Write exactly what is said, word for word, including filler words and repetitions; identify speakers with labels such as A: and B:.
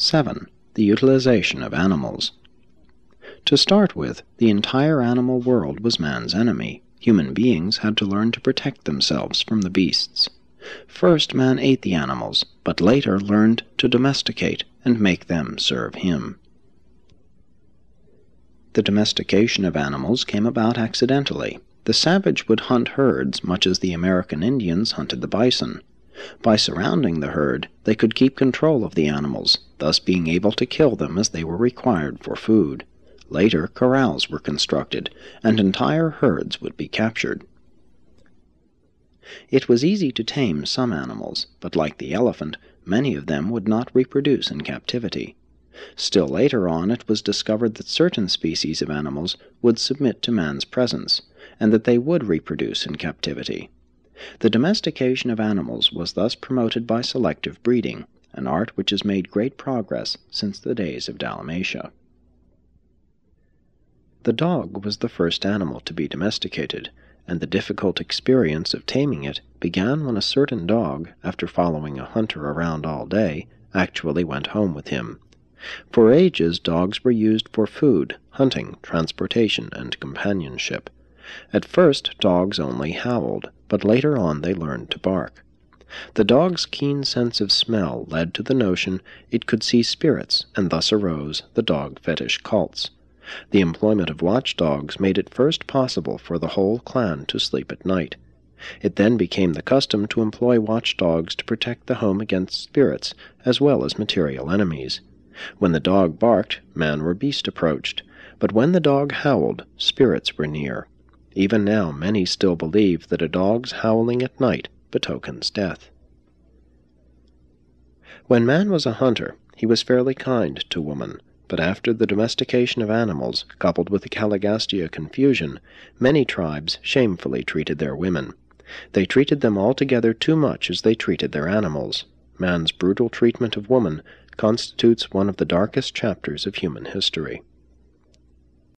A: seven. The utilization of animals. To start with, the entire animal world was man's enemy. Human beings had to learn to protect themselves from the beasts. First, man ate the animals, but later learned to domesticate and make them serve him. The domestication of animals came about accidentally. The savage would hunt herds much as the American Indians hunted the bison. By surrounding the herd, they could keep control of the animals, thus being able to kill them as they were required for food. Later, corrals were constructed, and entire herds would be captured. It was easy to tame some animals, but like the elephant, many of them would not reproduce in captivity. Still later on, it was discovered that certain species of animals would submit to man's presence, and that they would reproduce in captivity. The domestication of animals was thus promoted by selective breeding, an art which has made great progress since the days of Dalmatia. The dog was the first animal to be domesticated, and the difficult experience of taming it began when a certain dog, after following a hunter around all day, actually went home with him. For ages, dogs were used for food, hunting, transportation, and companionship. At first, dogs only howled, but later on they learned to bark. The dog's keen sense of smell led to the notion it could see spirits, and thus arose the dog fetish cults. The employment of watchdogs made it first possible for the whole clan to sleep at night. It then became the custom to employ watchdogs to protect the home against spirits, as well as material enemies. When the dog barked, man or beast approached, but when the dog howled, spirits were near. Even now many still believe that a dog's howling at night betokens death. When man was a hunter, he was fairly kind to woman, but after the domestication of animals, coupled with the Caligastia confusion, many tribes shamefully treated their women. They treated them altogether too much as they treated their animals. Man's brutal treatment of woman constitutes one of the darkest chapters of human history.